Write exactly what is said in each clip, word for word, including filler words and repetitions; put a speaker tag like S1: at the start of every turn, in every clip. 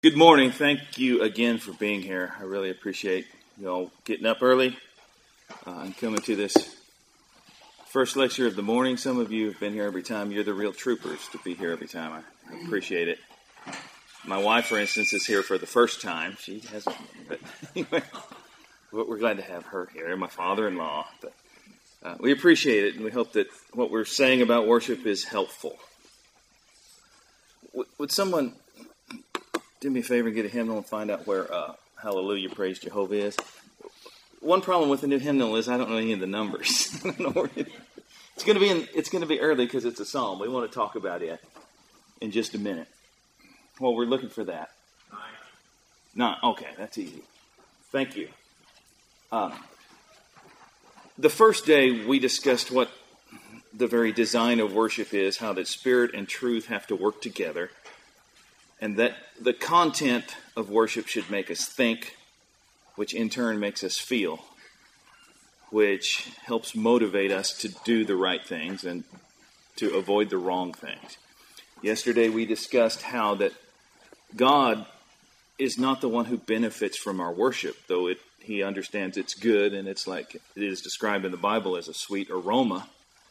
S1: Good morning. Thank you again for being here. I really appreciate you all getting up early uh, and coming to this first lecture of the morning. Some of you have been here every time. You're the real troopers to be here every time. I appreciate it. My wife, for instance, is here for the first time. She hasn't, but anyway, we're glad to have her here. My father-in-law. But uh, we appreciate it, and we hope that what we're saying about worship is helpful. W- would someone do me a favor and get a hymnal and find out where uh, Hallelujah, Praise Jehovah is? One problem with the new hymnal is I don't know any of the numbers. I don't know where it, it's going to be. In, it's going to be early because it's a psalm. We want to talk about it in just a minute. Well, we're looking for that. Nine. Nine. Okay, that's easy. Thank you. Um, the first day we discussed what the very design of worship is, how that spirit and truth have to work together, and that the content of worship should make us think, which in turn makes us feel, which helps motivate us to do the right things and to avoid the wrong things. Yesterday we discussed how that God is not the one who benefits from our worship, though it, he understands it's good and it's like it is described in the Bible as a sweet aroma.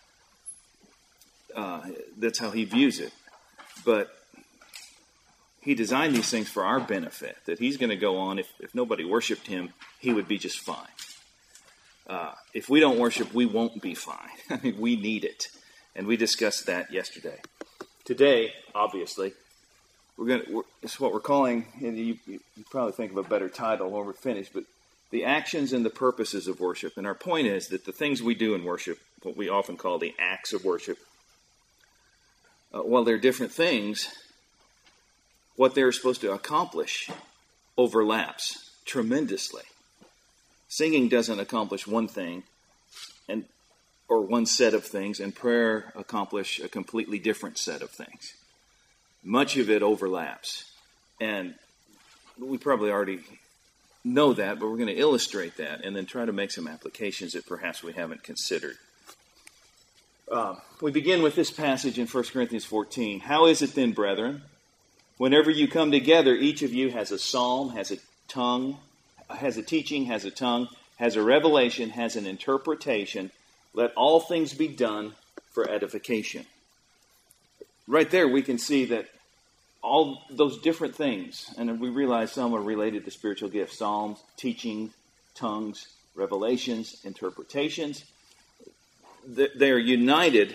S1: Uh, that's how he views it. But he designed these things for our benefit, that he's going to go on. If, if nobody worshiped him, he would be just fine. Uh, if we don't worship, we won't be fine. I mean, we need it. And we discussed that yesterday. Today, obviously, we're going to, it's what we're calling, and you, you probably think of a better title when we're finished, but the actions and the purposes of worship. And our point is that the things we do in worship, what we often call the acts of worship, uh, while they're different things, what they're supposed to accomplish overlaps tremendously. Singing doesn't accomplish one thing, and or one set of things, and prayer accomplish a completely different set of things. Much of it overlaps, and we probably already know that, but we're going to illustrate that and then try to make some applications that perhaps we haven't considered. Uh, we begin with this passage in First Corinthians fourteen. How is it then, brethren? Whenever you come together, each of you has a psalm, has a tongue, has a teaching, has a tongue, has a revelation, has an interpretation. Let all things be done for edification. Right there we can see that all those different things, and we realize some are related to spiritual gifts, psalms, teaching, tongues, revelations, interpretations. They are united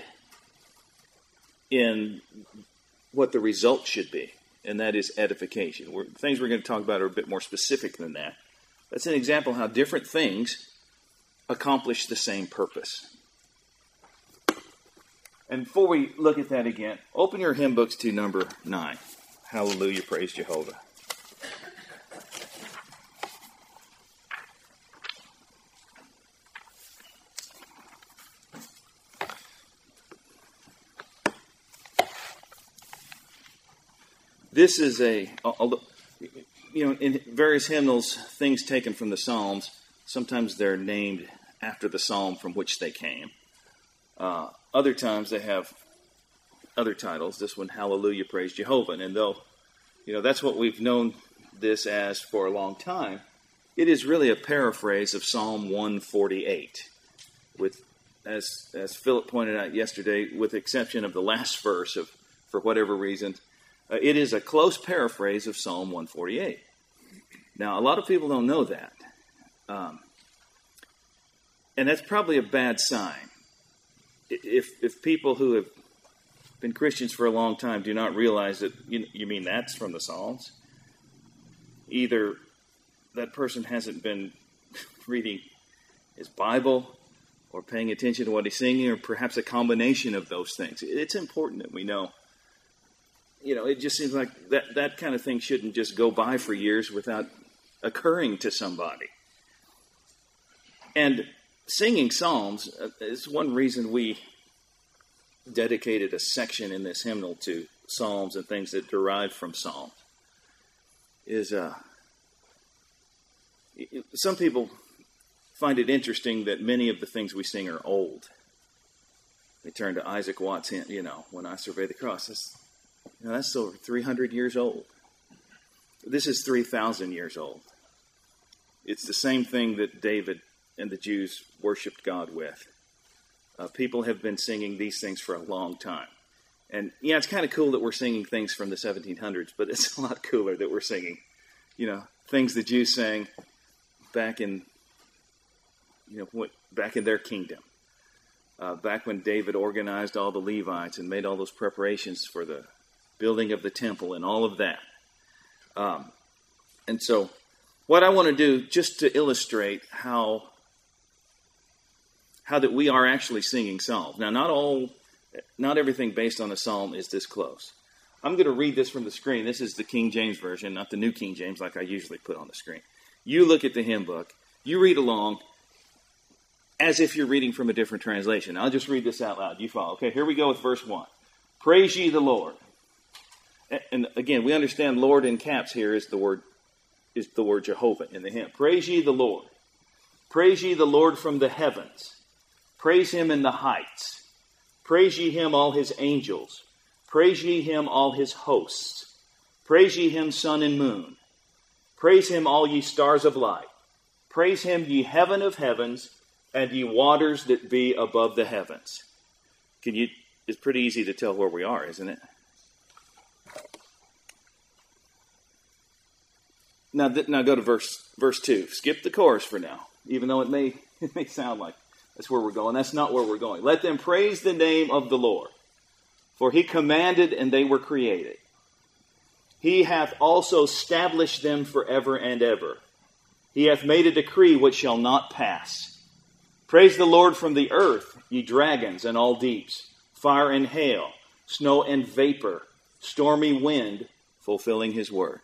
S1: in what the result should be. And that is edification. We're, things we're going to talk about are a bit more specific than that. That's an example of how different things accomplish the same purpose. And before we look at that again, open your hymn books to number nine. Hallelujah, praise Jehovah. This is a, although, you know, in various hymnals, things taken from the Psalms, sometimes they're named after the psalm from which they came. Uh, other times they have other titles. This one, Hallelujah, Praise Jehovah. And though, you know, that's what we've known this as for a long time, it is really a paraphrase of Psalm one forty-eight. With, as as Philip pointed out yesterday, with the exception of the last verse of, for whatever reason, Uh, it is a close paraphrase of Psalm one forty-eight. Now, a lot of people don't know that. Um, and that's probably a bad sign. If if people who have been Christians for a long time do not realize that, you, you mean that's from the Psalms, either that person hasn't been reading his Bible or paying attention to what he's singing, or perhaps a combination of those things. It's important that we know. You know, it just seems like that, that kind of thing shouldn't just go by for years without occurring to somebody. And singing psalms is one reason we dedicated a section in this hymnal to psalms and things that derive from psalms. Is uh, some people find it interesting that many of the things we sing are old. They turn to Isaac Watts' hymn, you know, When I Survey the Cross. That's, you know, that's over three hundred years old. This is three thousand years old. It's the same thing that David and the Jews worshipped God with. Uh, people have been singing these things for a long time. And yeah, it's kind of cool that we're singing things from the seventeen hundreds, but it's a lot cooler that we're singing, you know, things the Jews sang back in, you know, what, back in their kingdom. Uh, back when David organized all the Levites and made all those preparations for the building of the temple and all of that. Um, and so what I want to do, just to illustrate how, how that we are actually singing psalms. Now, not all, not everything based on a psalm is this close. I'm going to read this from the screen. This is the King James Version, not the New King James like I usually put on the screen. You look at the hymn book. You read along as if you're reading from a different translation. I'll just read this out loud. You follow. Okay, here we go with verse one. Praise ye the Lord. And again, we understand Lord in caps here is the word is the word Jehovah in the hymn. Praise ye the Lord. Praise ye the Lord from the heavens. Praise him in the heights. Praise ye him, all his angels. Praise ye him, all his hosts. Praise ye him, sun and moon. Praise him, all ye stars of light. Praise him, ye heaven of heavens, and ye waters that be above the heavens. Can you? It's pretty easy to tell where we are, isn't it? Now, th- now go to verse verse two. Skip the chorus for now, even though it may it may sound like that's where we're going. That's not where we're going. Let them praise the name of the Lord, for he commanded and they were created. He hath also established them forever and ever. He hath made a decree which shall not pass. Praise the Lord from the earth, ye dragons and all deeps, fire and hail, snow and vapor, stormy wind, fulfilling his word.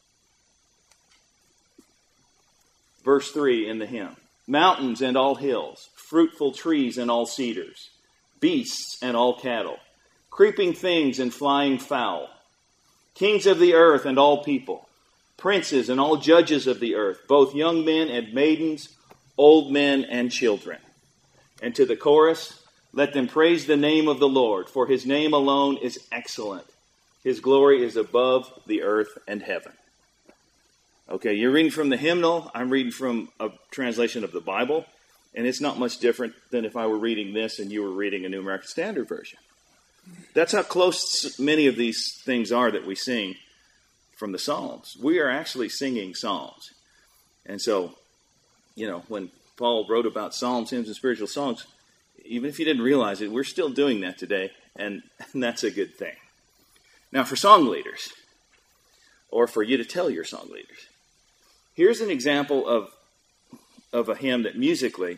S1: Verse three in the hymn. Mountains and all hills, fruitful trees and all cedars, beasts and all cattle, creeping things and flying fowl, kings of the earth and all people, princes and all judges of the earth, both young men and maidens, old men and children. And to the chorus, let them praise the name of the Lord, for his name alone is excellent. His glory is above the earth and heaven. Okay, you're reading from the hymnal. I'm reading from a translation of the Bible. And it's not much different than if I were reading this and you were reading a New American Standard Version. That's how close many of these things are that we sing from the Psalms. We are actually singing psalms. And so, you know, when Paul wrote about psalms, hymns, and spiritual songs, even if you didn't realize it, we're still doing that today, and, and that's a good thing. Now, for song leaders, or for you to tell your song leaders, here's an example of, of a hymn that musically,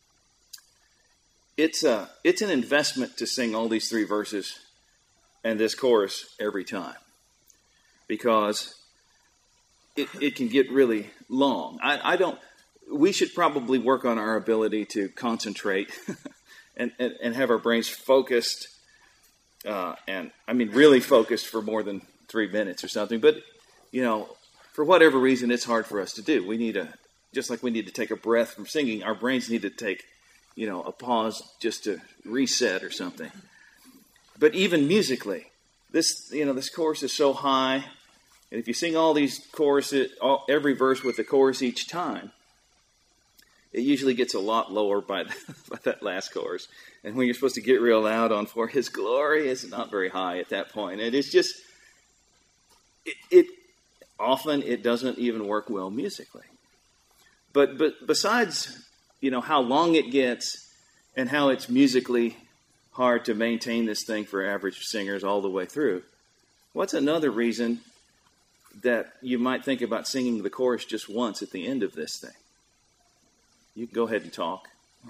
S1: it's a it's an investment to sing all these three verses and this chorus every time, because it, it can get really long. I, I don't... We should probably work on our ability to concentrate and, and, and have our brains focused, uh, and I mean really focused for more than three minutes or something. But, you know, for whatever reason, it's hard for us to do. We need a, just like we need to take a breath from singing, our brains need to take, you know, a pause just to reset or something. But even musically, this, you know, this chorus is so high, and if you sing all these choruses, all, every verse with the chorus each time, it usually gets a lot lower by, the, by that last chorus. And when you're supposed to get real loud on "For His Glory," it's not very high at that point. And it's just, it, it often it doesn't even work well musically. But but besides, you know, how long it gets and how it's musically hard to maintain this thing for average singers all the way through, what's another reason that you might think about singing the chorus just once at the end of this thing? You can go ahead and talk.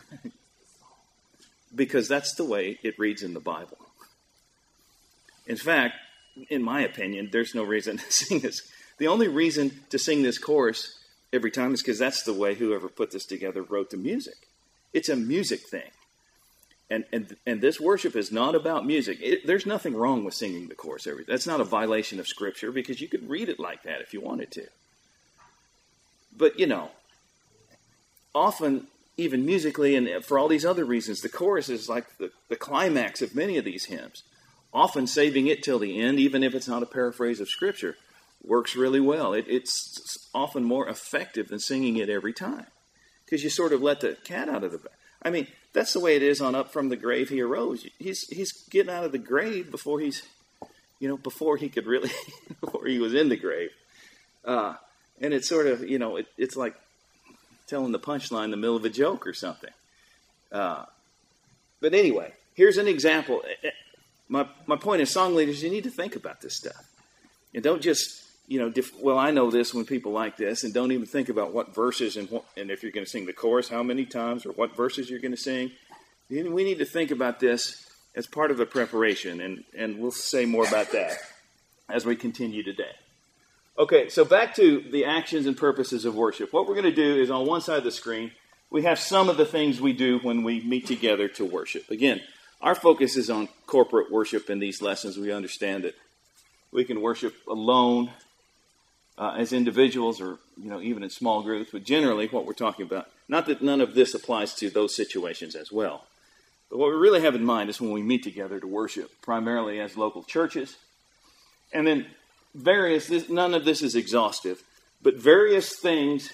S1: Because that's the way it reads in the Bible. In fact, in my opinion, there's no reason to sing this. The only reason to sing this chorus every time is because that's the way whoever put this together wrote the music. It's a music thing. And and and this worship is not about music. It, there's nothing wrong with singing the chorus every day. That's not a violation of Scripture, because you could read it like that if you wanted to. But, you know, often, even musically and for all these other reasons, the chorus is like the, the climax of many of these hymns, often saving it till the end, even if it's not a paraphrase of Scripture. works really well. It, it's often more effective than singing it every time, because you sort of let the cat out of the bag. I mean, that's the way it is on Up From the Grave He Arose. He's he's getting out of the grave before he's, you know, before he could really, before he was in the grave. Uh, and it's sort of, you know, it, it's like telling the punchline in the middle of a joke or something. Uh, but anyway, here's an example. My my point is, song leaders, you need to think about this stuff. And don't just, you know, def- well, I know this when people like this, and don't even think about what verses and what, and if you're going to sing the chorus, how many times, or what verses you're going to sing. We need to think about this as part of the preparation, and, and we'll say more about that as we continue today. Okay, so back to the actions and purposes of worship. What we're going to do is on one side of the screen, we have some of the things we do when we meet together to worship. Again, our focus is on corporate worship in these lessons. We understand that we can worship alone uh, as individuals, or you know, even in small groups. But generally, what we're talking about, not that none of this applies to those situations as well. But what we really have in mind is when we meet together to worship, primarily as local churches. And then various, this, none of this is exhaustive, but various things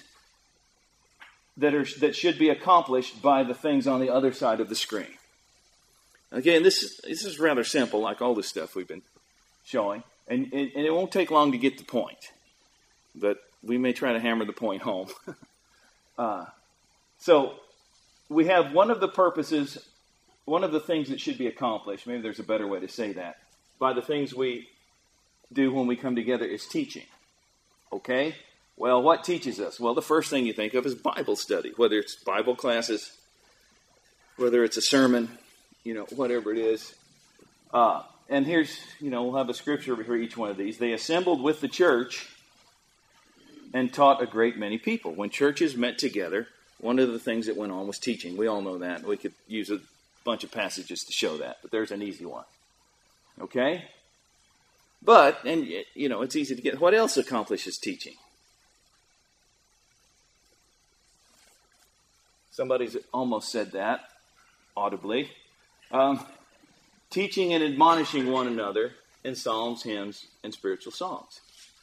S1: that are that should be accomplished by the things on the other side of the screen. Again, this is, this is rather simple, like all this stuff we've been showing. And, and, and it won't take long to get the point. But we may try to hammer the point home. uh, so we have one of the purposes, one of the things that should be accomplished, maybe there's a better way to say that, by the things we do when we come together is teaching. Okay? Well, what teaches us? Well, the first thing you think of is Bible study, whether it's Bible classes, whether it's a sermon, you know, whatever it is. Uh, and here's, you know, we'll have a scripture for each one of these. They assembled with the church and taught a great many people. When churches met together, one of the things that went on was teaching. We all know that. We could use a bunch of passages to show that, but there's an easy one. Okay? But, and, you know, it's easy to get. What else accomplishes teaching? Somebody's almost said that audibly. Um, teaching and admonishing one another in psalms, hymns, and spiritual songs.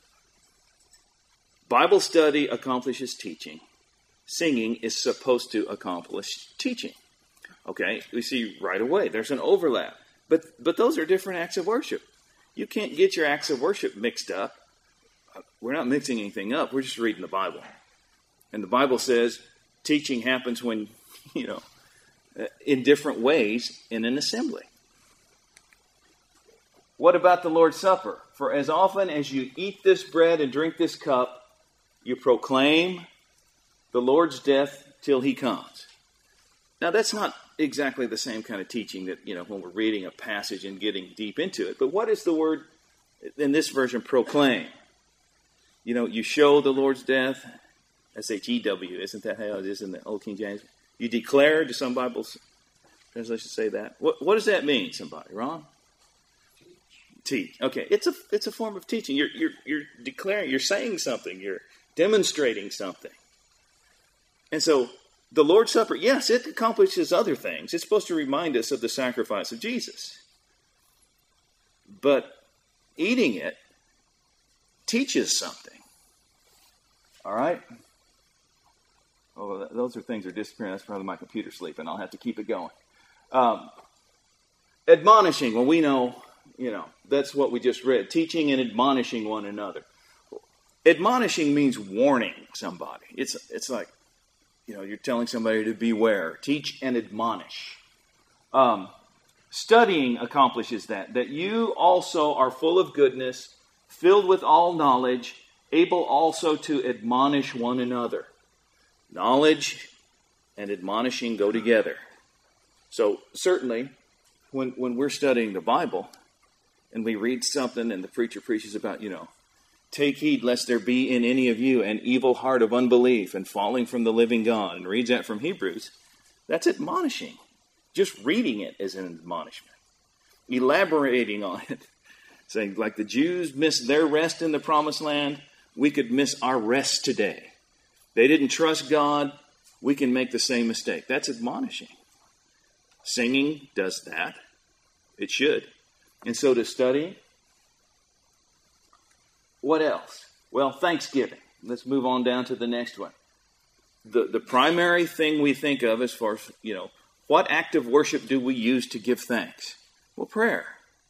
S1: Bible study accomplishes teaching. Singing is supposed to accomplish teaching. Okay, we see right away there's an overlap. But but those are different acts of worship. You can't get your acts of worship mixed up. We're not mixing anything up. We're just reading the Bible. And the Bible says teaching happens when, you know, in different ways in an assembly. What about the Lord's Supper? For as often as you eat this bread and drink this cup, you proclaim the Lord's death till he comes. Now, that's not exactly the same kind of teaching that, you know, when we're reading a passage and getting deep into it. But what is the word in this version, proclaim? You know, you show the Lord's death. S H E W, isn't that how it is in the Old King James? You declare, do some Bibles translations say that? What, what does that mean, somebody? Ron? Teach. Okay, it's a it's a form of teaching. You're you're you're declaring, you're saying something, you're demonstrating something. And so the Lord's Supper, yes, it accomplishes other things. It's supposed to remind us of the sacrifice of Jesus. But eating it teaches something. All right? Oh, those are things that are disappearing. That's probably my computer sleeping. I'll have to keep it going. Um, admonishing. Well, we know, you know, that's what we just read. Teaching and admonishing one another. Admonishing means warning somebody. It's it's like, you know, you're telling somebody to beware. Teach and admonish. Um, studying accomplishes that. That you also are full of goodness, filled with all knowledge, able also to admonish one another. Knowledge and admonishing go together. So certainly, when when we're studying the Bible, and we read something and the preacher preaches about, you know, take heed lest there be in any of you an evil heart of unbelief and falling from the living God, and reads that from Hebrews, that's admonishing. Just reading it is an admonishment. Elaborating on it, saying like the Jews missed their rest in the promised land, we could miss our rest today. They didn't trust God, we can make the same mistake. That's admonishing. Singing does that. It should. And so does studying. What else? Well, thanksgiving. Let's move on down to the next one. The, the primary thing we think of as far as, you know, what act of worship do we use to give thanks? Well, prayer.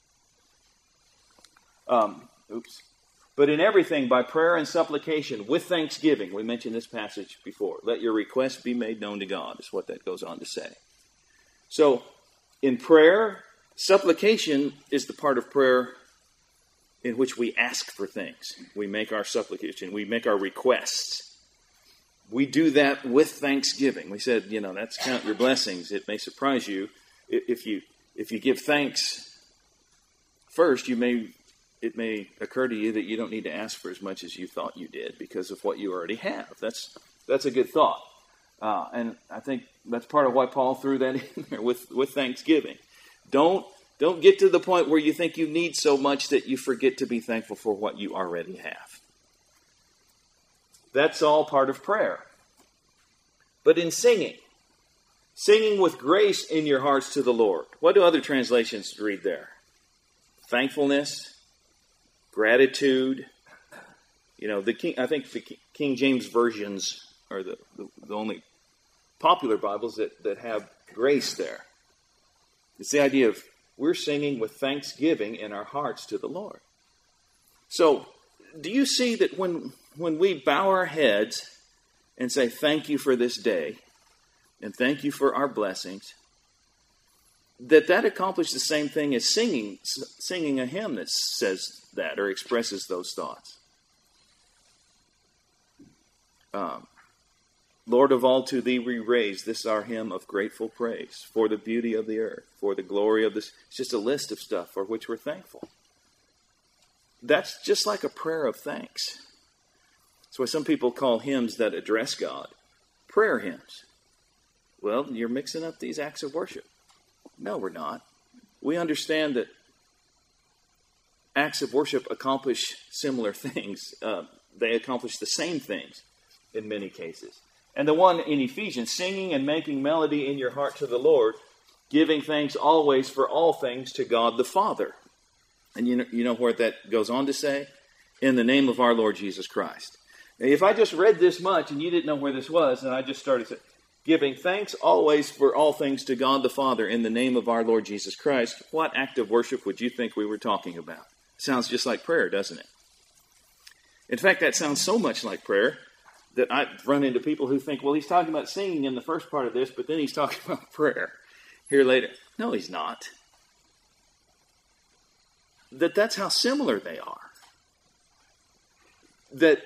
S1: Um, oops. But in everything, by prayer and supplication, with thanksgiving. We mentioned this passage before. Let your requests be made known to God, is what that goes on to say. So, in prayer, supplication is the part of prayer in which we ask for things. We make our supplication. We make our requests. We do that with thanksgiving. We said, you know, that's count your blessings. It may surprise you. If you if you give thanks first, you may it may occur to you that you don't need to ask for as much as you thought you did because of what you already have. That's that's a good thought. Uh, and I think that's part of why Paul threw that in there with, with thanksgiving. Don't don't get to the point where you think you need so much that you forget to be thankful for what you already have. That's all part of prayer. But in singing, singing with grace in your hearts to the Lord. What do other translations read there? Thankfulness, gratitude. You know, the King, I think the King James versions are the, the, the only popular Bibles that, that have grace there. It's the idea of we're singing with thanksgiving in our hearts to the Lord. So, do you see that when when we bow our heads and say thank you for this day and thank you for our blessings, that that accomplishes the same thing as singing singing a hymn that says that or expresses those thoughts? Um, Lord of all, to thee we raise this our hymn of grateful praise for the beauty of the earth, for the glory of this. It's just a list of stuff for which we're thankful. That's just like a prayer of thanks. That's why some people call hymns that address God prayer hymns. Well, you're mixing up these acts of worship. No, we're not. We understand that acts of worship accomplish similar things. Uh, they accomplish the same things in many cases. And the one in Ephesians, singing and making melody in your heart to the Lord, giving thanks always for all things to God the Father. And you know, you know what that goes on to say? In the name of our Lord Jesus Christ. Now, if I just read this much and you didn't know where this was, and I just started saying, giving thanks always for all things to God the Father in the name of our Lord Jesus Christ, what act of worship would you think we were talking about? Sounds just like prayer, doesn't it? In fact, that sounds so much like prayer that I've run into people who think, well, he's talking about singing in the first part of this, but then he's talking about prayer here later. No, he's not. That that's how similar they are. That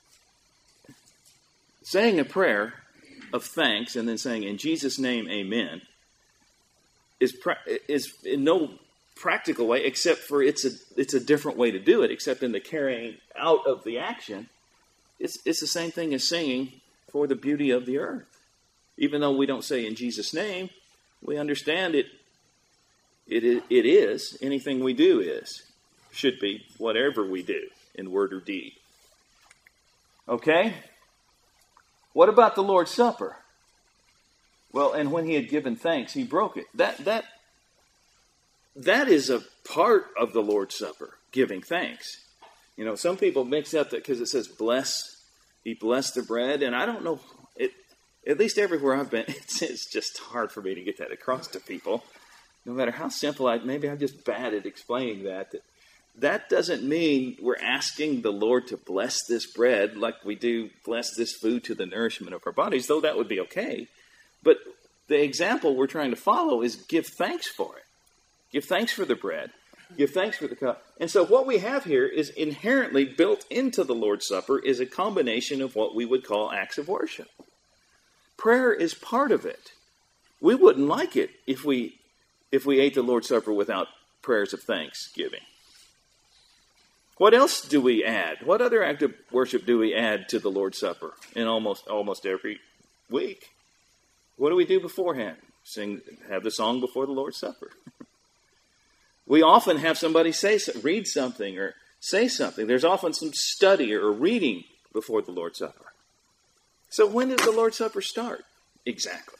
S1: saying a prayer of thanks and then saying, in Jesus' name, amen, is pra- is in no practical way, except for it's a it's a different way to do it, except in the carrying out of the action. It's it's the same thing as singing for the beauty of the earth. Even though we don't say in Jesus' name, we understand it. It is, it is anything we do is should be whatever we do in word or deed. Okay. What about the Lord's Supper? Well, and when he had given thanks, he broke it. That that that is a part of the Lord's Supper, giving thanks. You know, some people mix up that because it says bless, he blessed the bread, and I don't know, it. At least everywhere I've been, it's, it's just hard for me to get that across to people. No matter how simple, I maybe I'm just bad at explaining that. That, that doesn't mean we're asking the Lord to bless this bread like we do bless this food to the nourishment of our bodies, though that would be okay. But the example we're trying to follow is give thanks for it. Give thanks for the bread. Give thanks for the cup. And so what we have here is inherently built into the Lord's Supper is a combination of what we would call acts of worship. Prayer is part of it. We wouldn't like it if we if we ate the Lord's Supper without prayers of thanksgiving. What else do we add? What other act of worship do we add to the Lord's Supper in almost almost every week? What do we do beforehand? Sing, have the song before the Lord's Supper. We often have somebody say, read something or say something. There's often some study or reading before the Lord's Supper. So when does the Lord's Supper start? Exactly.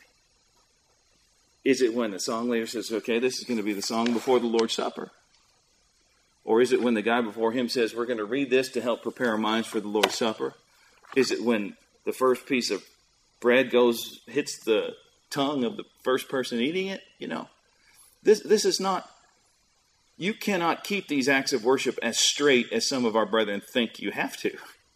S1: Is it when the song leader says, okay, this is going to be the song before the Lord's Supper? Or is it when the guy before him says, we're going to read this to help prepare our minds for the Lord's Supper? Is it when the first piece of bread goes, hits the tongue of the first person eating it? You know, this, this is not, you cannot keep these acts of worship as straight as some of our brethren think you have to.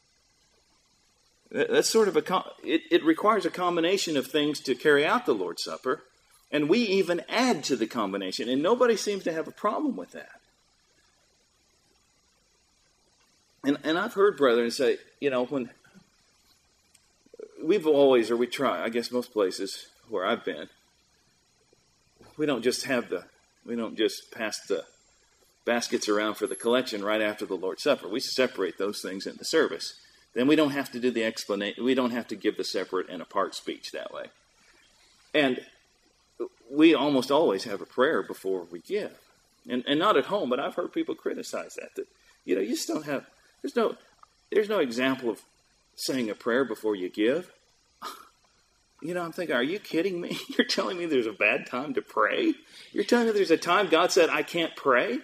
S1: That's sort of a, it, it requires a combination of things to carry out the Lord's Supper. And we even add to the combination. And nobody seems to have a problem with that. And, and I've heard brethren say, you know, when we've always, or we try, I guess most places where I've been, we don't just have the, we don't just pass the baskets around for the collection right after the Lord's Supper. We separate those things in the service. Then we don't have to do the explanation. We don't have to give the separate and apart speech that way. And we almost always have a prayer before we give. And, and not at home, but I've heard people criticize that. That, you know, you just don't have, there's no, there's no example of saying a prayer before you give. You know, I'm thinking, are you kidding me? You're telling me there's a bad time to pray? You're telling me there's a time God said I can't pray?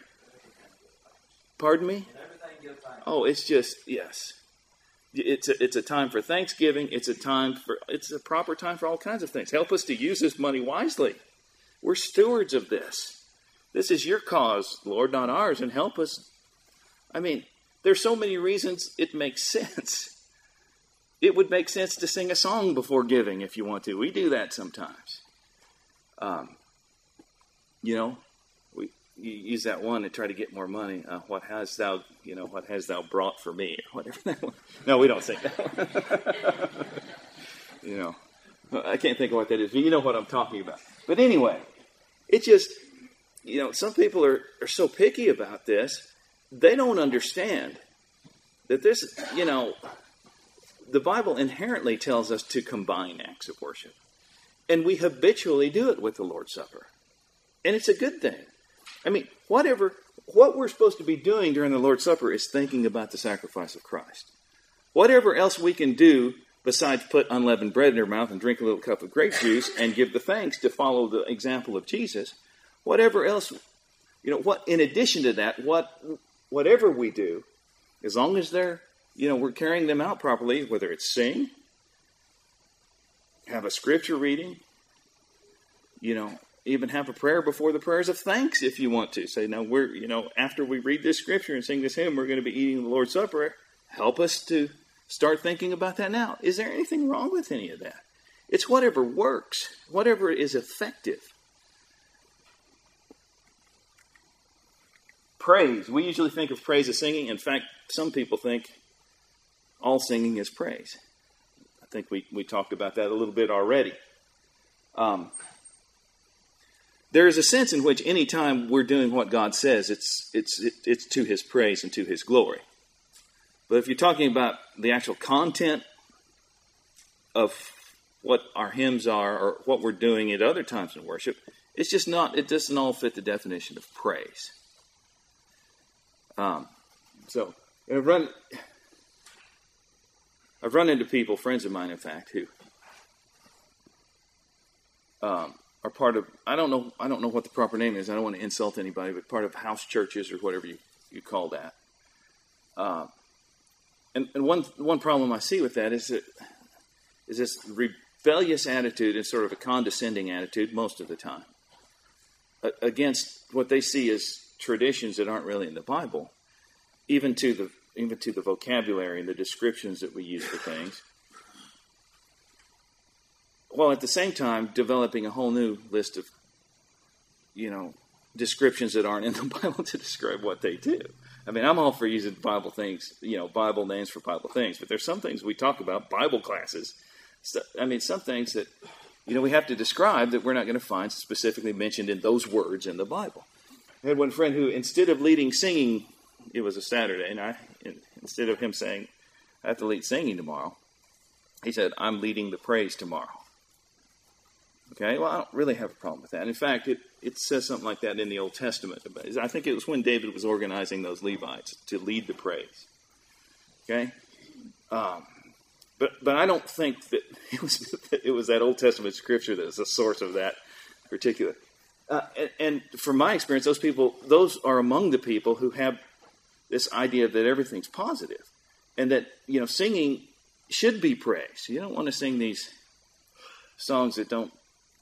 S1: Pardon me? Oh, it's just, yes. It's a, it's a time for thanksgiving. It's a time for, it's a proper time for all kinds of things. Help us to use this money wisely. We're stewards of this. This is your cause, Lord, not ours, and help us. I mean, there's so many reasons it makes sense. It would make sense to sing a song before giving if you want to. We do that sometimes. Um, you know, we you use that one to try to get more money. Uh, what has thou, you know, what has thou brought for me? Or whatever that one. No, we don't sing that one. You know, I can't think of what that is, but you know what I'm talking about. But anyway, it just, you know, some people are, are so picky about this, they don't understand that this, you know, the Bible inherently tells us to combine acts of worship. And we habitually do it with the Lord's Supper. And it's a good thing. I mean, whatever, what we're supposed to be doing during the Lord's Supper is thinking about the sacrifice of Christ. Whatever else we can do besides put unleavened bread in our mouth and drink a little cup of grape juice and give the thanks to follow the example of Jesus, whatever else, you know, what in addition to that, what whatever we do, as long as they're, you know, we're carrying them out properly, whether it's sing, have a scripture reading, you know, even have a prayer before the prayers of thanks if you want to. Say, now we're, you know, after we read this scripture and sing this hymn, we're going to be eating the Lord's Supper. Help us to start thinking about that now. Is there anything wrong with any of that? It's whatever works, whatever is effective. Praise. We usually think of praise as singing. In fact, some people think all singing is praise. I think we, we talked about that a little bit already. Um, there is a sense in which any time we're doing what God says, it's it's it, it's to His praise and to His glory. But if you're talking about the actual content of what our hymns are or what we're doing at other times in worship, it's just not, it doesn't all fit the definition of praise. Um, so I've run, I've run into people, friends of mine, in fact, who um, are part of, I don't know, I don't know what the proper name is. I don't want to insult anybody, but part of house churches or whatever you, you call that. Uh, and, and one one problem I see with that is that is this rebellious attitude and sort of a condescending attitude most of the time uh, against what they see as traditions that aren't really in the Bible, even to the even to the vocabulary and the descriptions that we use for things, while at the same time developing a whole new list of, you know, descriptions that aren't in the Bible to describe what they do. I mean, I'm all for using Bible things, you know, Bible names for Bible things, but there's some things we talk about, Bible classes. So, I mean, some things that, you know, we have to describe that we're not going to find specifically mentioned in those words in the Bible. I had one friend who, instead of leading singing, it was a Saturday, and I, instead of him saying, I have to lead singing tomorrow, he said, I'm leading the praise tomorrow. Okay, well, I don't really have a problem with that. In fact, it, it says something like that in the Old Testament. I think it was when David was organizing those Levites to lead the praise. Okay? Um, but but I don't think that it was, it was that Old Testament scripture that is the source of that particular. Uh, and, and from my experience, those people, those are among the people who have this idea that everything's positive, and that, you know, singing should be praise. You don't want to sing these songs that don't,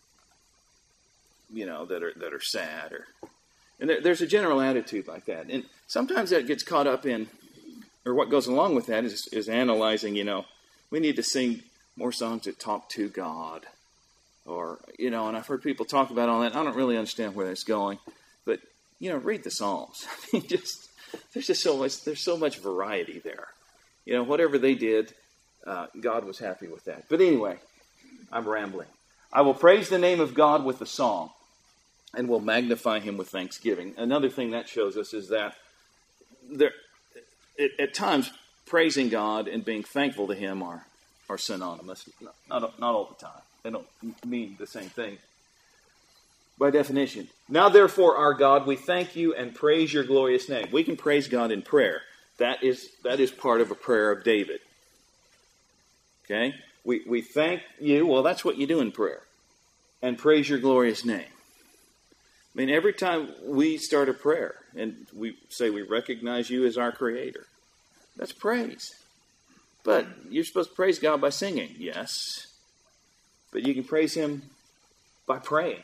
S1: you know, that are that are sad, or and there, there's a general attitude like that, and sometimes that gets caught up in, or what goes along with that is is analyzing. You know, we need to sing more songs that talk to God, or, you know, and I've heard people talk about all that. I don't really understand where that's going, but, you know, read the Psalms. I mean, just there's just so much there's so much variety there. You know, whatever they did, uh, God was happy with that. But anyway, I'm rambling. I will praise the name of God with a song, and will magnify him with thanksgiving. Another thing that shows us is that there, at, at times, praising God and being thankful to him are, are synonymous. Not, not all the time. They don't mean the same thing by definition. Now, therefore, our God, we thank you and praise your glorious name. We can praise God in prayer. That is that is part of a prayer of David. Okay? We we thank you. Well, that's what you do in prayer. And praise your glorious name. I mean, every time we start a prayer and we say we recognize you as our Creator, that's praise. But you're supposed to praise God by singing, yes. But you can praise him by praying.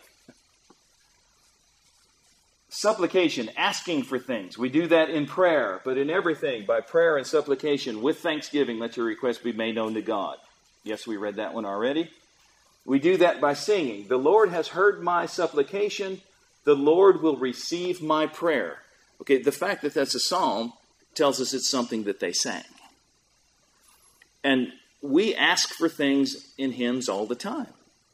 S1: Supplication, asking for things. We do that in prayer, but in everything, by prayer and supplication, with thanksgiving, let your requests be made known to God. Yes, we read that one already. We do that by singing. The Lord has heard my supplication. The Lord will receive my prayer. Okay, the fact that that's a psalm tells us it's something that they sang. And we ask for things in hymns all the time.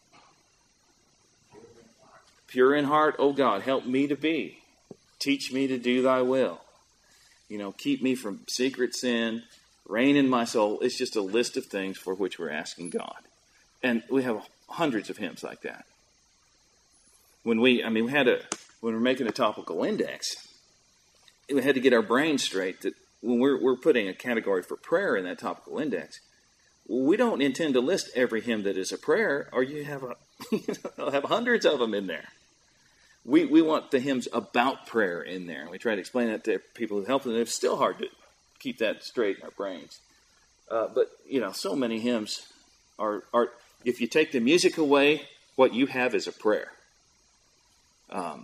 S1: Pure in heart, O God, help me to be. Teach me to do thy will. You know, keep me from secret sin. Reign in my soul. It's just a list of things for which we're asking God. And we have hundreds of hymns like that. When we, I mean, we had a, when we're making a topical index, we had to get our brains straight that when we're, we're putting a category for prayer in that topical index, we don't intend to list every hymn that is a prayer, or you have a, you'll have hundreds of them in there. We we want the hymns about prayer in there. We try to explain that to people who help them. It's still hard to keep that straight in our brains. Uh, but, you know, so many hymns are, are, if you take the music away, what you have is a prayer. Um,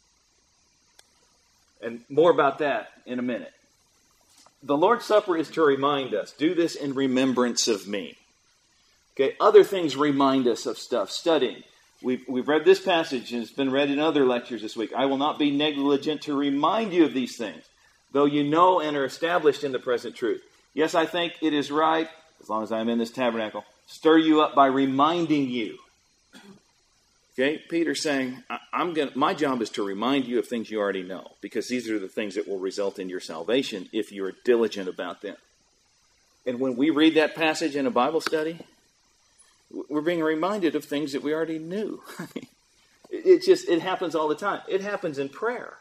S1: and more about that in a minute. The Lord's Supper is to remind us, do this in remembrance of me. Okay, other things remind us of stuff. Studying. We've, we've read this passage, and it's been read in other lectures this week. I will not be negligent to remind you of these things, though you know and are established in the present truth. Yes, I think it is right, as long as I'm in this tabernacle, stir you up by reminding you. Okay, Peter's saying, I, I'm gonna, my job is to remind you of things you already know, because these are the things that will result in your salvation if you are diligent about them. And when we read that passage in a Bible study, we're being reminded of things that we already knew. I mean, it just, it happens all the time. It happens in prayer.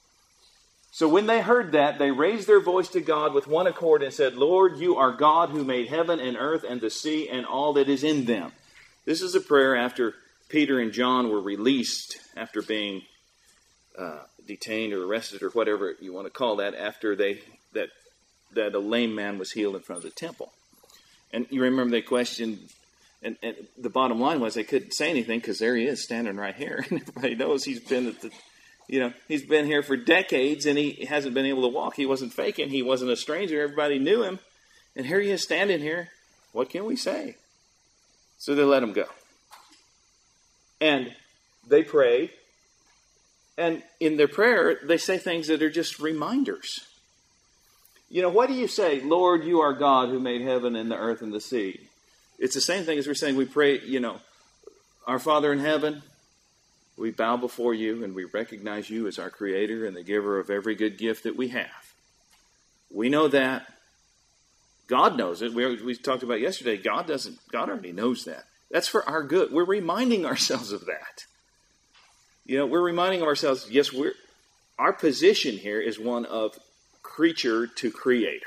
S1: So when they heard that, they raised their voice to God with one accord and said, Lord, you are God who made heaven and earth and the sea and all that is in them. This is a prayer after Peter and John were released after being uh, detained or arrested or whatever you want to call that, after they that that a lame man was healed in front of the temple. And you remember they questioned, and, and the bottom line was they couldn't say anything because there he is standing right here, and everybody knows he's been at the, you know, he's been here for decades and he hasn't been able to walk. He wasn't faking. He wasn't a stranger. Everybody knew him, and here he is standing here. What can we say? So they let him go. And they prayed, and in their prayer, they say things that are just reminders. You know, what do you say? Lord, you are God who made heaven and the earth and the sea. It's the same thing as we're saying we pray, you know, our Father in heaven, we bow before you and we recognize you as our Creator and the giver of every good gift that we have. We know that. God knows it. We, we talked about yesterday, God doesn't, God already knows that. That's for our good. We're reminding ourselves of that. You know, we're reminding ourselves, yes, we're, our position here is one of creature to creator.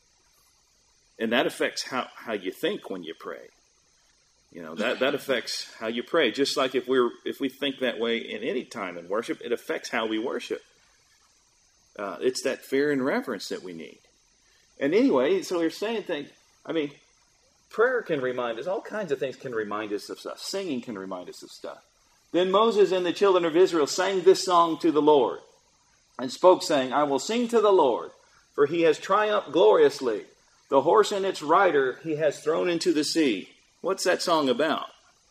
S1: And that affects how, how you think when you pray. You know, that, that affects how you pray. Just like if we're if we think that way in any time in worship, it affects how we worship. Uh, it's that fear and reverence that we need. And anyway, so we're saying things, I mean, prayer can remind us, all kinds of things can remind us of stuff. Singing can remind us of stuff. Then Moses and the children of Israel sang this song to the Lord, and spoke, saying, I will sing to the Lord, for he has triumphed gloriously. The horse and its rider he has thrown into the sea. What's that song about?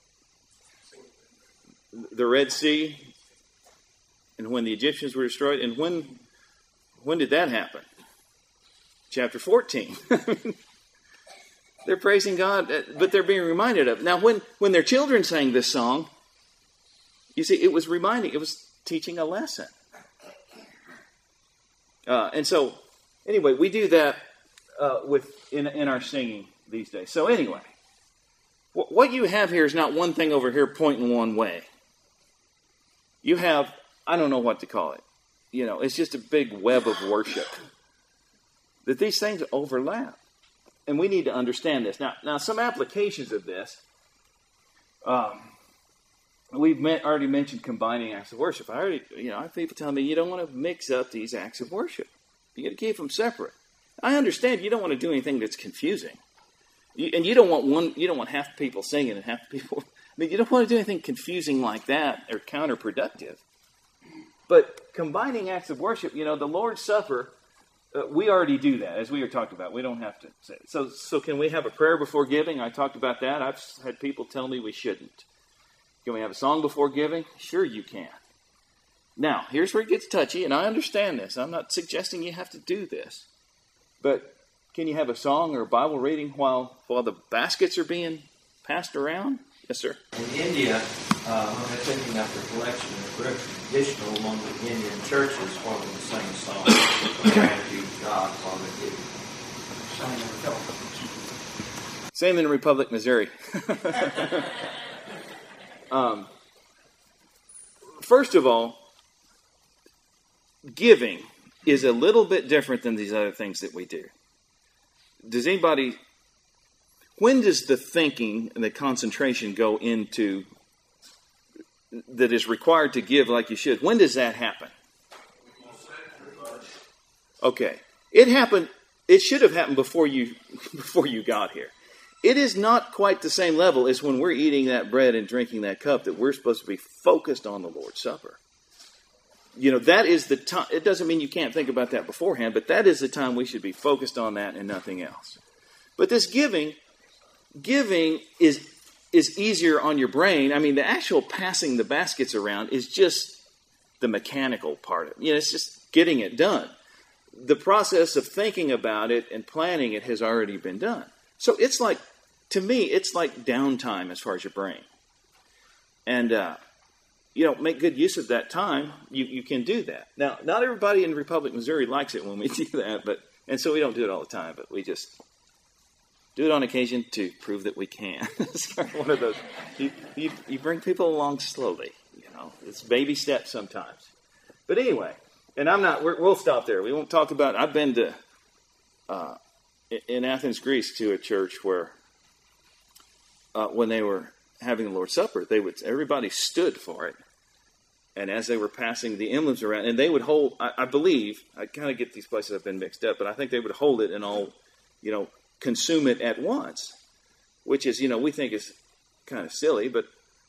S1: The Red Sea, and when the Egyptians were destroyed. And when when did that happen? Chapter fourteen. They're praising God, but they're being reminded of. Now, when, when their children sang this song, you see, it was reminding, it was teaching a lesson. Uh, and so, anyway, we do that uh, with in, in our singing these days. So anyway, wh- what you have here is not one thing over here pointing one way. You have, I don't know what to call it. You know, it's just a big web of worship. That these things overlap. And we need to understand this. Now, now some applications of this. Um, we've met, already mentioned combining acts of worship. I already, you know, I have people telling me you don't want to mix up these acts of worship. You got to keep them separate. I understand you don't want to do anything that's confusing, you, and you don't want one. You don't want half the people singing and half the people. I mean, you don't want to do anything confusing like that or counterproductive. But combining acts of worship, you know, the Lord's Supper. Uh, we already do that, as we were talking about. We don't have to say it. So, so can we have a prayer before giving? I talked about that. I've had people tell me we shouldn't. Can we have a song before giving? Sure you can. Now, here's where it gets touchy, and I understand this. I'm not suggesting you have to do this. But can you have a song or a Bible reading while, while the baskets are being passed around? Yes, sir.
S2: In India, uh, when they're taking up the collection, it's very traditional among the Indian churches for them to sing a song of gratitude to God while they're giving.
S1: Same in the Republic, Missouri. um, first of all, giving is a little bit different than these other things that we do. Does anybody... When does the thinking and the concentration go into that is required to give like you should? When does that happen? Okay. It happened, it should have happened before you before you got here. It is not quite the same level as when we're eating that bread and drinking that cup that we're supposed to be focused on the Lord's Supper. You know, that is the time. It doesn't mean you can't think about that beforehand, but that is the time we should be focused on that and nothing else. But this giving... Giving is is easier on your brain. I mean, the actual passing the baskets around is just the mechanical part of it. You know, it's just getting it done. The process of thinking about it and planning it has already been done. So it's like, to me, it's like downtime as far as your brain. And, uh, you know, make good use of that time. You, you can do that. Now, not everybody in Republic, Missouri likes it when we do that, but and so we don't do it all the time, but we just... do it on occasion to prove that we can. It's kind of one of those. You, you, you bring people along slowly. You know, it's baby steps sometimes. But anyway, and I'm not. We're, we'll stop there. We won't talk about. I've been to uh, in Athens, Greece, to a church where uh, when they were having the Lord's Supper, they would everybody stood for it, and as they were passing the emblems around, and they would hold. I, I believe I kind of get these places have been mixed up, but I think they would hold it and all, you know. Consume it at once, which is, you know, we think is kind of silly, but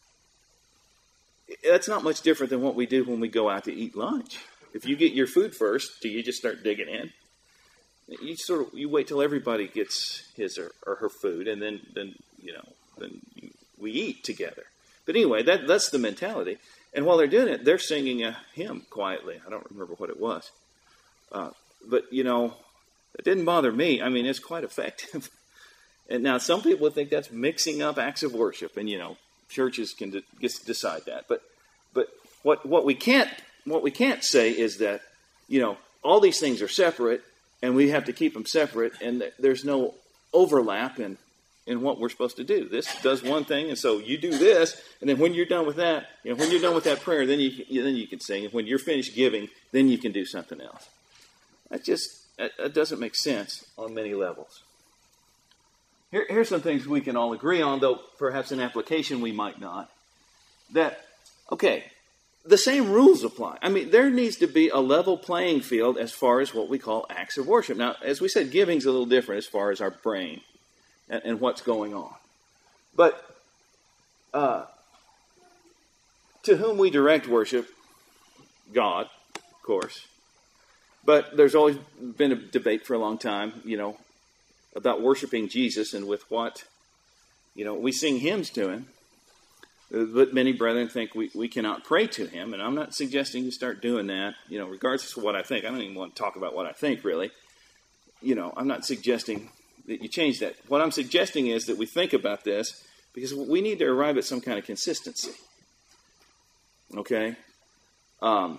S1: that's not much different than what we do when we go out to eat lunch. If you get your food first, do you just start digging in? You sort of you wait till everybody gets his or, or her food, and then then you know then you, we eat together. But anyway, that that's the mentality. And while they're doing it, they're singing a hymn quietly. I don't remember what it was, uh, but you know. It didn't bother me. I mean, it's quite effective. And now some people would think that's mixing up acts of worship, and you know, churches can de- decide that. But but what what we can't what we can't say is that you know all these things are separate, and we have to keep them separate, and th- there's no overlap in in what we're supposed to do. This does one thing, and so you do this, and then when you're done with that, you know, when you're done with that prayer, then you, you then you can sing. And when you're finished giving, then you can do something else. That just It doesn't make sense on many levels. Here, here's some things we can all agree on, though perhaps in application we might not. That, okay, the same rules apply. I mean, there needs to be a level playing field as far as what we call acts of worship. Now, as we said, giving's a little different as far as our brain and, and what's going on. But uh, to whom we direct worship, God, of course. But there's always been a debate for a long time, you know, about worshiping Jesus and with what, you know, we sing hymns to him. But many brethren think we, we cannot pray to him, and I'm not suggesting you start doing that, you know, regardless of what I think. I don't even want to talk about what I think, really. You know, I'm not suggesting that you change that. What I'm suggesting is that we think about this because we need to arrive at some kind of consistency. Okay? Um,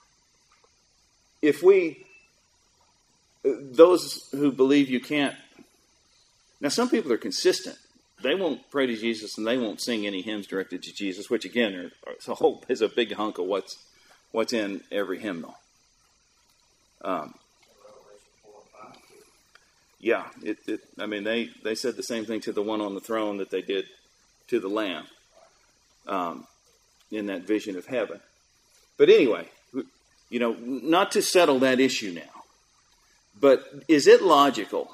S1: if we, those who believe you can't, now some people are consistent. They won't pray to Jesus and they won't sing any hymns directed to Jesus, which again are, are, so is a big hunk of what's what's in every hymnal. Um, yeah, it, it, I mean they, they said the same thing to the one on the throne that they did to the Lamb um, in that vision of heaven. But anyway, you know, not to settle that issue now, but is it logical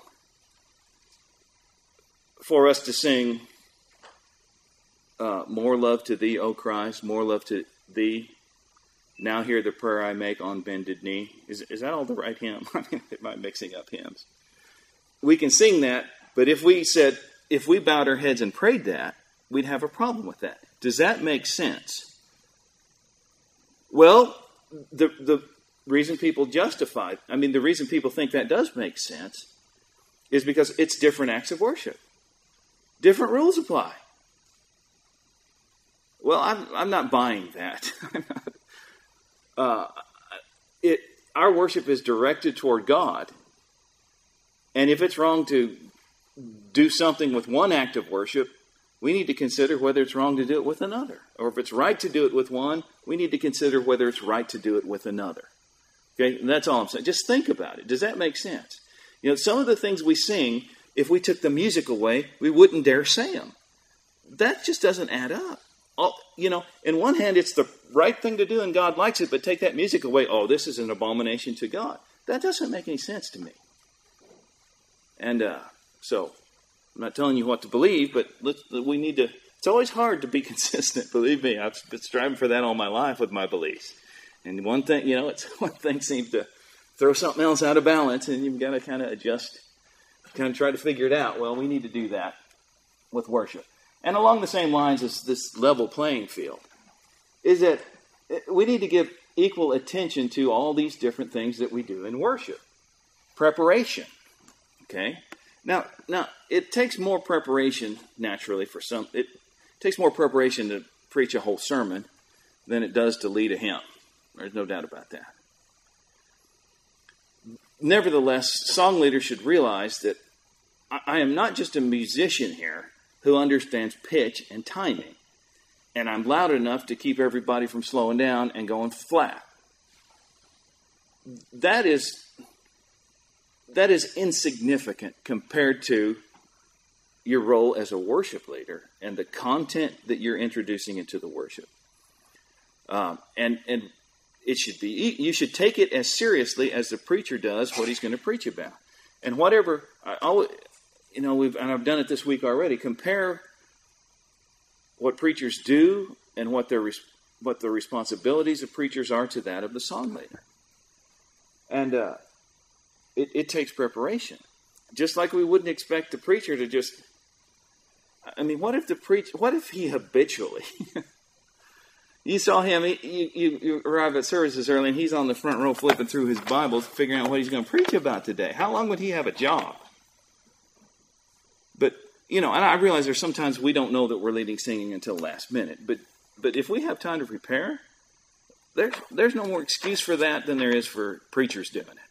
S1: for us to sing uh, more love to thee, O Christ, more love to thee, now hear the prayer I make on bended knee? Is, is that all the right hymn? I mean, am I mixing up hymns? We can sing that, but if we said, if we bowed our heads and prayed that, we'd have a problem with that. Does that make sense? Well, the the reason people justify, I mean, the reason people think that does make sense is because it's different acts of worship. Different rules apply. Well, I'm, I'm not buying that. I'm not, uh, it, our worship is directed toward God. And if it's wrong to do something with one act of worship, we need to consider whether it's wrong to do it with another. Or if it's right to do it with one, we need to consider whether it's right to do it with another. Okay, and that's all I'm saying. Just think about it. Does that make sense? You know, some of the things we sing, if we took the music away, we wouldn't dare say them. That just doesn't add up. Oh, you know, in one hand, it's the right thing to do and God likes it, but take that music away, oh, this is an abomination to God. That doesn't make any sense to me. And uh, so, I'm not telling you what to believe, but let's, we need to, it's always hard to be consistent, believe me. I've been striving for that all my life with my beliefs. And one thing, you know, it's one thing seems to throw something else out of balance, and you've got to kind of adjust, kind of try to figure it out. Well, we need to do that with worship. And along the same lines as this level playing field, is that we need to give equal attention to all these different things that we do in worship. Preparation, okay? Now, now it takes more preparation, naturally, for some. It takes more preparation to preach a whole sermon than it does to lead a hymn. There's no doubt about that. Nevertheless, song leaders should realize that I am not just a musician here who understands pitch and timing, and I'm loud enough to keep everybody from slowing down and going flat. That is, that is insignificant compared to your role as a worship leader and the content that you're introducing into the worship. Um, and and it should be, you should take it as seriously as the preacher does what he's going to preach about. And whatever, I always, you know, we've, and I've done it this week already, compare what preachers do and what their what the responsibilities of preachers are to that of the song leader. And uh, it, it takes preparation. Just like we wouldn't expect the preacher to just, I mean, what if the preacher, what if he habitually, you saw him, he, you, you arrive at services early and he's on the front row flipping through his Bible, figuring out what he's going to preach about today. How long would he have a job? But, you know, and I realize there's sometimes we don't know that we're leading singing until last minute. But but if we have time to prepare, there's, there's no more excuse for that than there is for preachers doing it.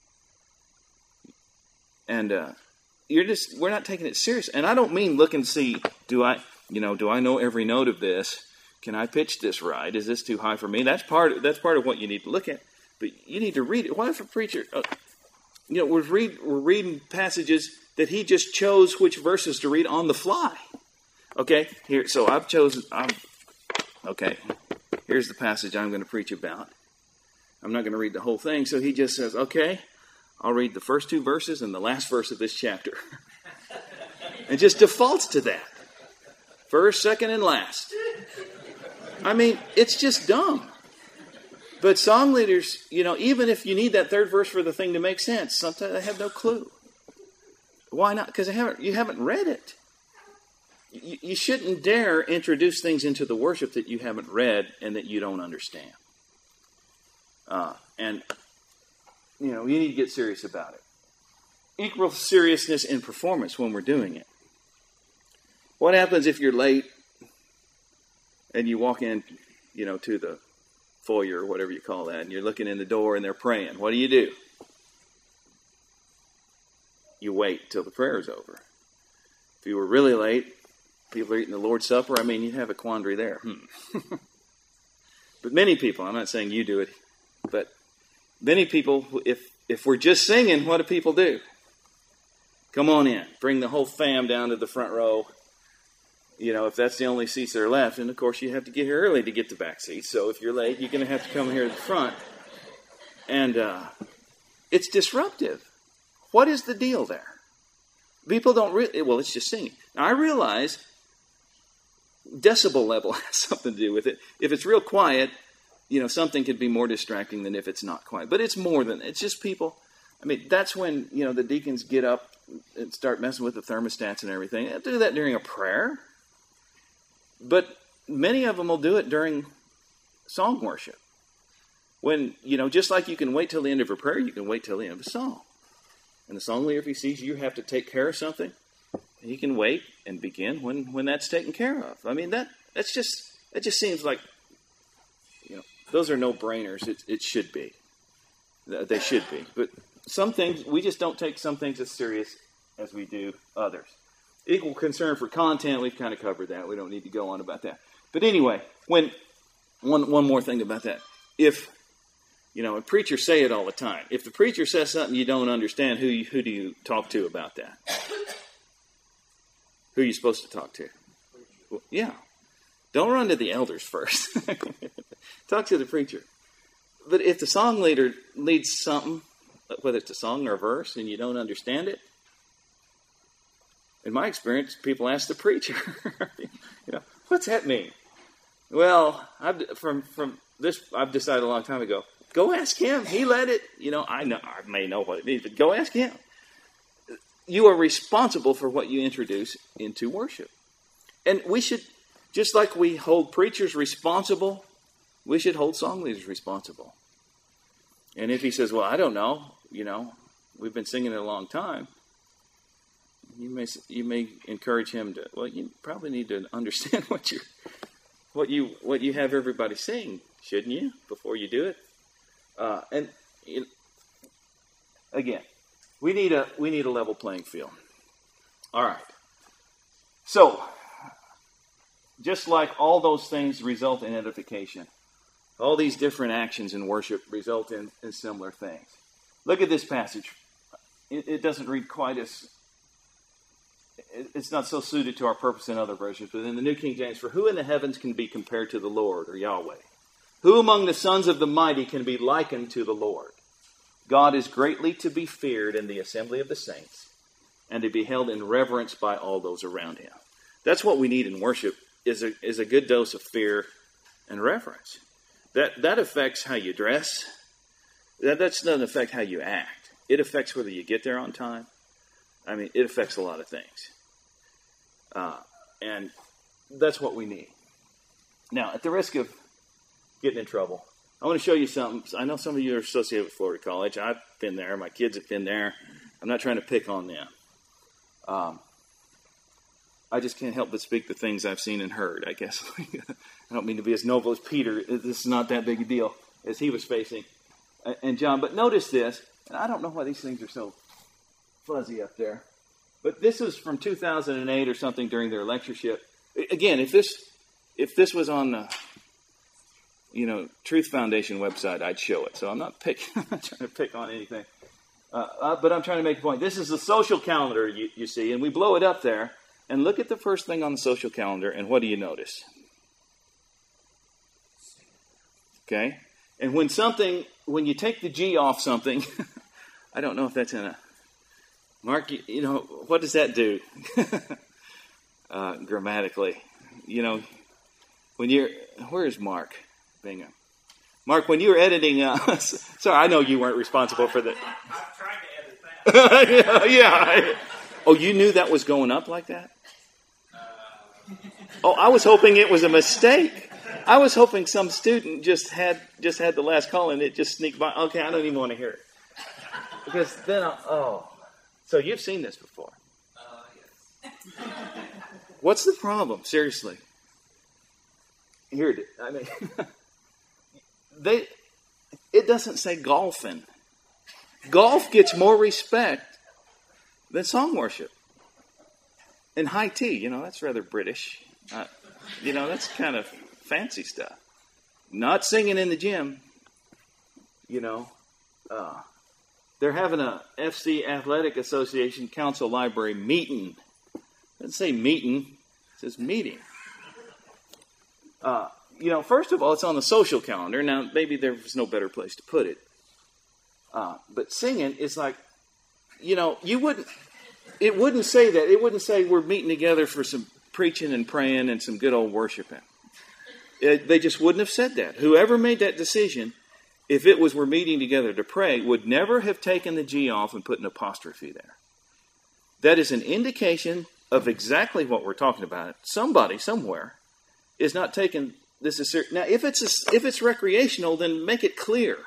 S1: And uh, you're just, we're not taking it serious. And I don't mean look and see, do I, you know, do I know every note of this? Can I pitch this right? Is this too high for me? That's part of, that's part of what you need to look at. But you need to read it. What if a preacher, uh, you know, we're, read, we're reading passages that he just chose which verses to read on the fly. Okay, here, so I've chosen, I'm, okay, here's the passage I'm going to preach about. I'm not going to read the whole thing. So he just says, okay, I'll read the first two verses and the last verse of this chapter. And just defaults to that. First, second, and last. I mean, it's just dumb. But song leaders, you know, even if you need that third verse for the thing to make sense, sometimes they have no clue. Why not? Because haven't, you haven't read it. You, you shouldn't dare introduce things into the worship that you haven't read and that you don't understand. Uh, and, you know, you need to get serious about it. Equal seriousness in performance when we're doing it. What happens if you're late and you walk in, you know, to the foyer or whatever you call that, and you're looking in the door and they're praying? What do you do? You wait till the prayer's over. If you were really late, people are eating the Lord's Supper, I mean, you'd have a quandary there. Hmm. But many people, I'm not saying you do it, but many people, if if we're just singing, what do people do? Come on in. Bring the whole fam down to the front row. You know, if that's the only seats that are left, and of course you have to get here early to get the back seats. So if you're late, you're going to have to come here to the front. And uh, it's disruptive. What is the deal there? People don't really, well, it's just singing. Now, I realize decibel level has something to do with it. If it's real quiet, you know, something could be more distracting than if it's not quiet. But it's more than, it's just people. I mean, that's when, you know, the deacons get up and start messing with the thermostats and everything. They'll do that during a prayer. But many of them will do it during song worship. When, you know, just like you can wait till the end of a prayer, you can wait till the end of a song. And the song leader, if he sees you have to take care of something, he can wait and begin when, when that's taken care of. I mean, that that's just, that just seems like, you know, those are no-brainers. It, it should be. They should be. But some things, we just don't take some things as serious as we do others. Equal concern for content, we've kind of covered that. We don't need to go on about that. But anyway, when one one more thing about that. If, you know, and preachers say it all the time. If the preacher says something you don't understand, who you, who do you talk to about that? Who are you supposed to talk to? Well, yeah. Don't run to the elders first. Talk to the preacher. But if the song leader leads something, whether it's a song or a verse, and you don't understand it, in my experience, people ask the preacher, you know, what's that mean? Well, I've, from from this, I've decided a long time ago, go ask him. He led it. You know, I know I may know what it means, but go ask him. You are responsible for what you introduce into worship. And we should, just like we hold preachers responsible, we should hold song leaders responsible. And if he says, well, I don't know, you know, we've been singing it a long time, you may you may encourage him to, well, you probably need to understand what you what you what you have everybody sing, shouldn't you, before you do it? Uh, and it, again, we need a we need a level playing field. All right. So, just like all those things result in edification, all these different actions in worship result in, in similar things. Look at this passage. It, it doesn't read quite as, it, it's not so suited to our purpose in other versions, but in the New King James, for who in the heavens can be compared to the Lord, or Yahweh? Who among the sons of the mighty can be likened to the Lord? God is greatly to be feared in the assembly of the saints, and to be held in reverence by all those around him. That's what we need in worship, is a, is a good dose of fear and reverence. That that affects how you dress. That that doesn't affect how you act. It affects whether you get there on time. I mean, it affects a lot of things. Uh, and that's what we need. Now, at the risk of getting in trouble, I want to show you something. I know some of you are associated with Florida College. I've been there. My kids have been there. I'm not trying to pick on them. Um, I just can't help but speak the things I've seen and heard, I guess. I don't mean to be as noble as Peter. This is not that big a deal as he was facing. And John, but notice this. And I don't know why these things are so fuzzy up there. But this is from two thousand eight or something during their lectureship. Again, if this if this was on the, you know, Truth Foundation website, I'd show it. So I'm not picking, I'm not trying to pick on anything. Uh, uh, but I'm trying to make a point. This is the social calendar, you, you see, and we blow it up there. And look at the first thing on the social calendar, and what do you notice? Okay? And when something, when you take the G off something, I don't know if that's in a, Mark, you, you know, what does that do uh, grammatically? You know, when you're, where is Mark? Bingham. Mark, when you were editing, uh, sorry, I know you weren't responsible for that.
S3: I'm trying to edit that.
S1: yeah, yeah. Oh, you knew that was going up like that? Oh, I was hoping it was a mistake. I was hoping some student just had just had the last call and it just sneaked by. Okay, I don't even want to hear it. Because then, I'll, oh. So you've seen this before.
S3: Uh, yes.
S1: What's the problem? Seriously. Here it is. I mean, they, it doesn't say golfing. Golf gets more respect than song worship. And high tea, you know, that's rather British. Uh, you know, that's kind of fancy stuff. Not singing in the gym. You know, uh, they're having a F C Athletic Association Council Library meeting. It doesn't say meeting, it says meeting. Uh, you know, first of all, it's on the social calendar. Now, maybe there's no better place to put it. Uh, but singing is like, you know, you wouldn't, it wouldn't say that. It wouldn't say we're meeting together for some preaching and praying and some good old worshiping. It, they just wouldn't have said that. Whoever made that decision, if it was we're meeting together to pray, would never have taken the G off and put an apostrophe there. That is an indication of exactly what we're talking about. Somebody, somewhere, is not taking this as serious. Now, if it's a, if it's recreational, then make it clear.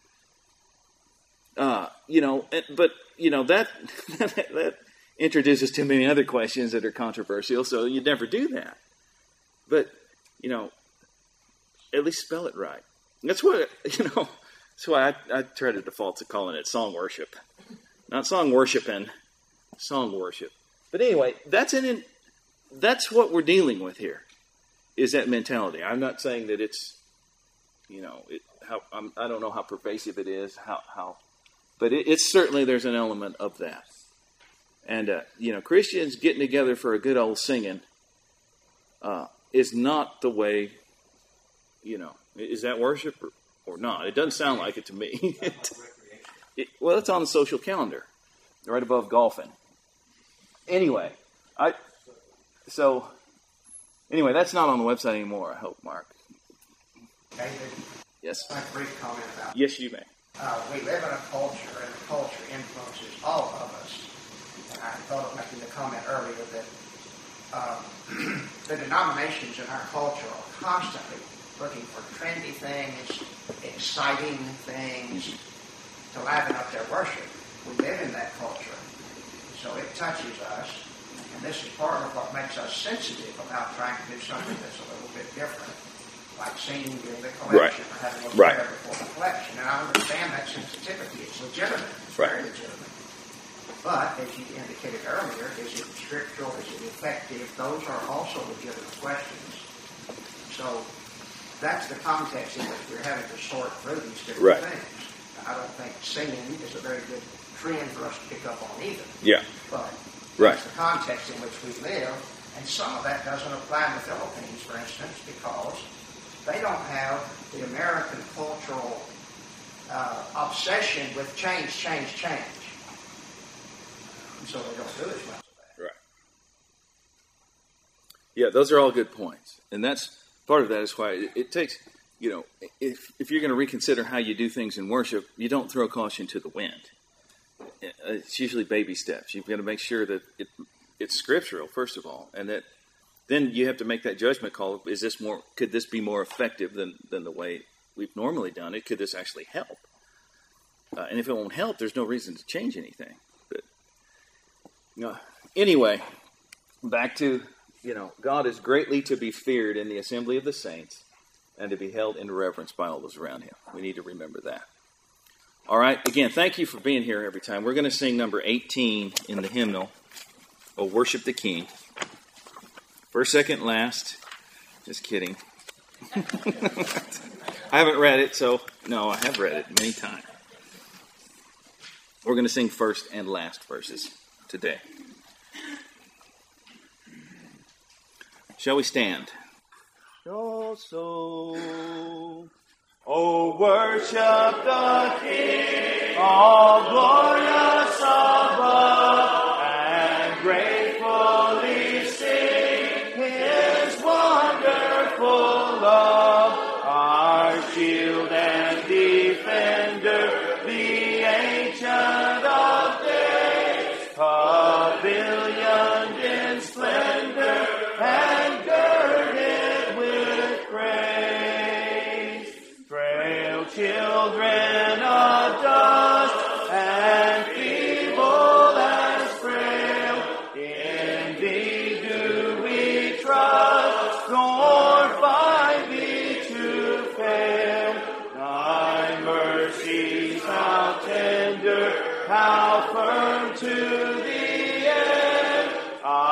S1: Uh, you know, but you know that that introduces too many other questions that are controversial. So you'd never do that. But you know, at least spell it right. That's what you know. That's why I, I try to default to calling it song worship, not song worshiping, song worship. But anyway, that's an that's what we're dealing with here. Is that mentality? I'm not saying that it's, you know, it, how I'm, I don't know how pervasive it is, how how, but it, it's certainly there's an element of that. And uh, you know, Christians getting together for a good old singing uh, is not the way. You know, is that worship or, or not? It doesn't sound like it to me. it, it, well, it's on the social calendar, right above golfing. Anyway, I so. Anyway, that's not on the website anymore, I hope, Mark.
S4: David,
S1: Yes.
S4: I'd like a brief comment about
S1: Yes, you may.
S4: uh, we live in a culture, and the culture influences all of us. And I thought of making the comment earlier that um, the denominations in our culture are constantly looking for trendy things, exciting things to liven up their worship. We live in that culture, so it touches us. And this is part of what makes us sensitive about trying to do something that's a little bit different, like singing during the collection or having a prayer
S1: Right.
S4: before the collection. And I understand that sensitivity. It's legitimate. It's
S1: Right.
S4: very legitimate. But, as you indicated earlier, is it scriptural? Is it effective? Those are also legitimate questions. So, that's the context in which we're having to sort through these different
S1: Right.
S4: things. I don't think singing is a very good trend for us to pick up on either.
S1: Yeah.
S4: But
S1: Right.
S4: that's the context in which we live, and some of that doesn't apply in the Philippines, for instance, because they don't have the American cultural uh, obsession with change, change, change. And so they don't do as much of that.
S1: Right. Yeah, those are all good points. And that's part of that is why it, it takes, you know, if if you're going to reconsider how you do things in worship, you don't throw caution to the wind. It's usually baby steps. You've got to make sure that it, it's scriptural, first of all, and that then you have to make that judgment call. Is this more? Could this be more effective than, than the way we've normally done it? Could this actually help? Uh, and if it won't help, there's no reason to change anything. But uh, anyway, back to, you know, God is greatly to be feared in the assembly of the saints and to be held in reverence by all those around him. We need to remember that. All right. Again, thank you for being here every time. We're going to sing number eighteen in the hymnal, "O Worship the King." First, second, last. Just kidding. I haven't read it, so no, I have read it many times. We're going to sing first and last verses today. Shall we stand? Your soul Oh, worship the King, all glorious above, and gratefully sing His wonderful love. Our shield and defender, the Ancient of Days, pavilioned in splendor and girded with praise. Frail children of dust and feeble and frail, in Thee do we trust, nor find Thee to fail. Thy mercies how tender, how firm to the end.